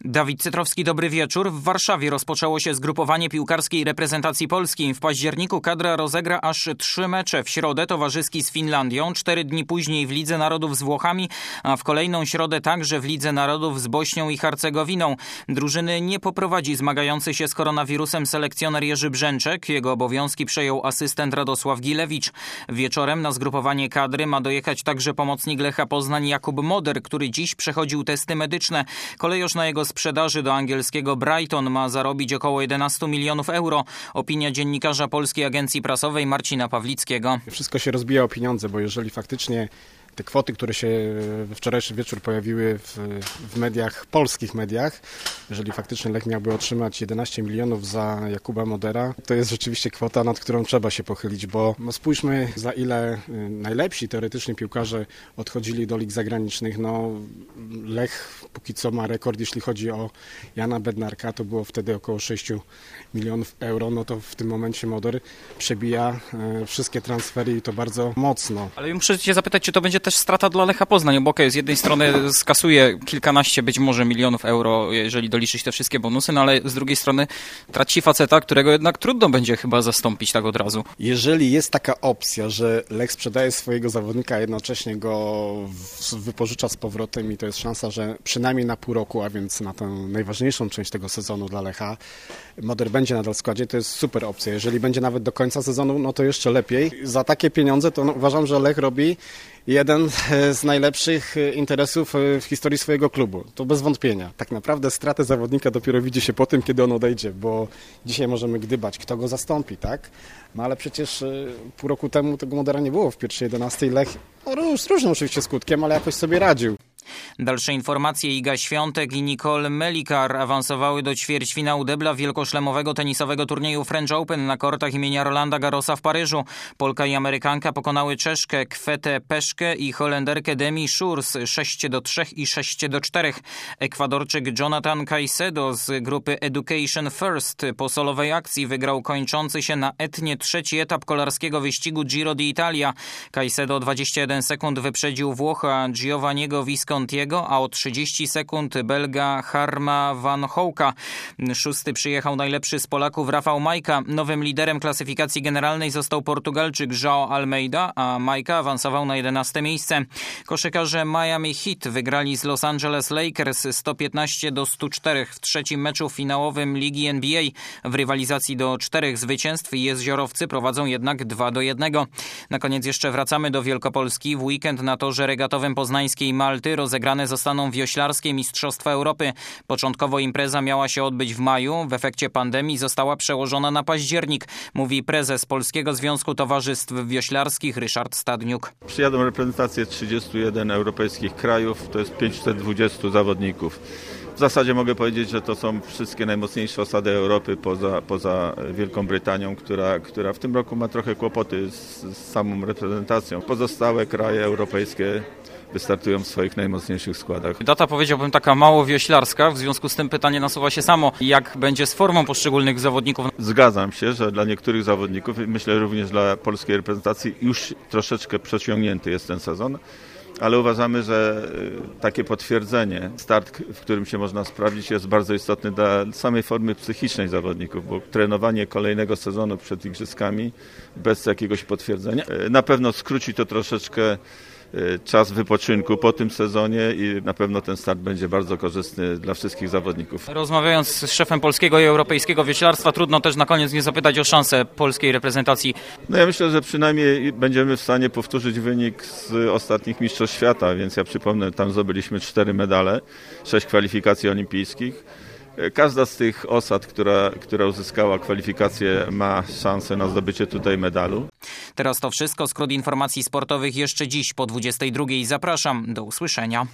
Dawid Cytrowski, dobry wieczór. W Warszawie rozpoczęło się zgrupowanie piłkarskiej reprezentacji Polski. W październiku kadra rozegra aż 3 mecze. W środę towarzyski z Finlandią, 4 dni później w Lidze Narodów z Włochami, a w kolejną środę także w Lidze Narodów z Bośnią i Hercegowiną. Drużyny nie poprowadzi zmagający się z koronawirusem selekcjoner Jerzy Brzęczek. Jego obowiązki przejął asystent Radosław Gilewicz. Wieczorem na zgrupowanie kadry ma dojechać także pomocnik Lecha Poznań Jakub Moder, który dziś przechodził testy medyczne. Kolejorz na jego sprzedaży do angielskiego Brighton ma zarobić około 11 milionów euro. Opinia dziennikarza Polskiej Agencji Prasowej Marcina Pawlickiego. Wszystko się rozbija o pieniądze, bo jeżeli faktycznie te kwoty, które się we wczorajszy wieczór pojawiły w mediach, polskich mediach, jeżeli faktycznie Lech miałby otrzymać 11 milionów za Jakuba Modera, to jest rzeczywiście kwota, nad którą trzeba się pochylić, bo spójrzmy, za ile najlepsi teoretycznie piłkarze odchodzili do lig zagranicznych. Lech póki co ma rekord, jeśli chodzi o Jana Bednarka, to było wtedy około 6 milionów euro, to w tym momencie Moder przebija wszystkie transfery i to bardzo mocno. Ale muszę cię zapytać, czy to będzie też strata dla Lecha Poznań, bo z jednej strony skasuje kilkanaście być może milionów euro, jeżeli doliczyć te wszystkie bonusy, ale z drugiej strony traci faceta, którego jednak trudno będzie chyba zastąpić tak od razu. Jeżeli jest taka opcja, że Lech sprzedaje swojego zawodnika, a jednocześnie go wypożycza z powrotem i to jest szansa, że przynajmniej na pół roku, a więc na tę najważniejszą część tego sezonu dla Lecha, Moder będzie nadal w składzie, to jest super opcja. Jeżeli będzie nawet do końca sezonu, to jeszcze lepiej. Za takie pieniądze to uważam, że Lech robi jeden z najlepszych interesów w historii swojego klubu. To bez wątpienia. Tak naprawdę stratę zawodnika dopiero widzi się po tym, kiedy on odejdzie, bo dzisiaj możemy gdybać, kto go zastąpi, tak? Ale przecież pół roku temu tego Modera nie było w pierwszej 11. Lech z różnym oczywiście skutkiem, ale jakoś sobie radził. Dalsze informacje. Iga Świątek i Nicole Melikar awansowały do ćwierćfinału debla wielkoszlemowego tenisowego turnieju French Open na kortach imienia Rolanda Garrosa w Paryżu. Polka i Amerykanka pokonały Czeszkę Kwetę Peszkę i Holenderkę Demi Schuurs 6-3 i 6-4. Ekwadorczyk Jonathan Caicedo z grupy Education First po solowej akcji wygrał kończący się na Etnie 3. etap kolarskiego wyścigu Giro d'Italia. Caicedo o 21 sekund wyprzedził Włocha Giovanniego Viscontiego, a o 30 sekund Belga Harma Van Hołka. 6. przyjechał najlepszy z Polaków Rafał Majka. Nowym liderem klasyfikacji generalnej został Portugalczyk João Almeida, a Majka awansował na 11. miejsce. Koszykarze Miami Heat wygrali z Los Angeles Lakers 115-104 w trzecim meczu finałowym Ligi NBA. W rywalizacji do 4 zwycięstw jeziorowcy prowadzą jednak 2-1. Na koniec jeszcze wracamy do Wielkopolski. W weekend na torze regatowym poznańskiej Malty rozegrane zostaną wioślarskie Mistrzostwa Europy. Początkowo impreza miała się odbyć w maju. W efekcie pandemii została przełożona na październik, mówi prezes Polskiego Związku Towarzystw Wioślarskich Ryszard Stadniuk. Przyjadą reprezentacje 31 europejskich krajów, to jest 520 zawodników. W zasadzie mogę powiedzieć, że to są wszystkie najmocniejsze osady Europy poza Wielką Brytanią, która w tym roku ma trochę kłopoty z samą reprezentacją. Pozostałe kraje europejskie wystartują w swoich najmocniejszych składach. Data, powiedziałbym, taka mało wioślarska, w związku z tym pytanie nasuwa się samo, jak będzie z formą poszczególnych zawodników? Zgadzam się, że dla niektórych zawodników, myślę również dla polskiej reprezentacji, już troszeczkę przeciągnięty jest ten sezon, ale uważamy, że takie potwierdzenie, start, w którym się można sprawdzić, jest bardzo istotny dla samej formy psychicznej zawodników, bo trenowanie kolejnego sezonu przed igrzyskami bez jakiegoś potwierdzenia na pewno skróci to troszeczkę czas wypoczynku po tym sezonie i na pewno ten start będzie bardzo korzystny dla wszystkich zawodników. Rozmawiając z szefem polskiego i europejskiego wioślarstwa, trudno też na koniec nie zapytać o szansę polskiej reprezentacji. Ja myślę, że przynajmniej będziemy w stanie powtórzyć wynik z ostatnich Mistrzostw Świata, więc ja przypomnę, tam zdobyliśmy 4 medale, 6 kwalifikacji olimpijskich. Każda z tych osad, która uzyskała kwalifikację, ma szansę na zdobycie tutaj medalu. Teraz to wszystko. Skrót informacji sportowych jeszcze dziś po 22:00. Zapraszam. Do usłyszenia.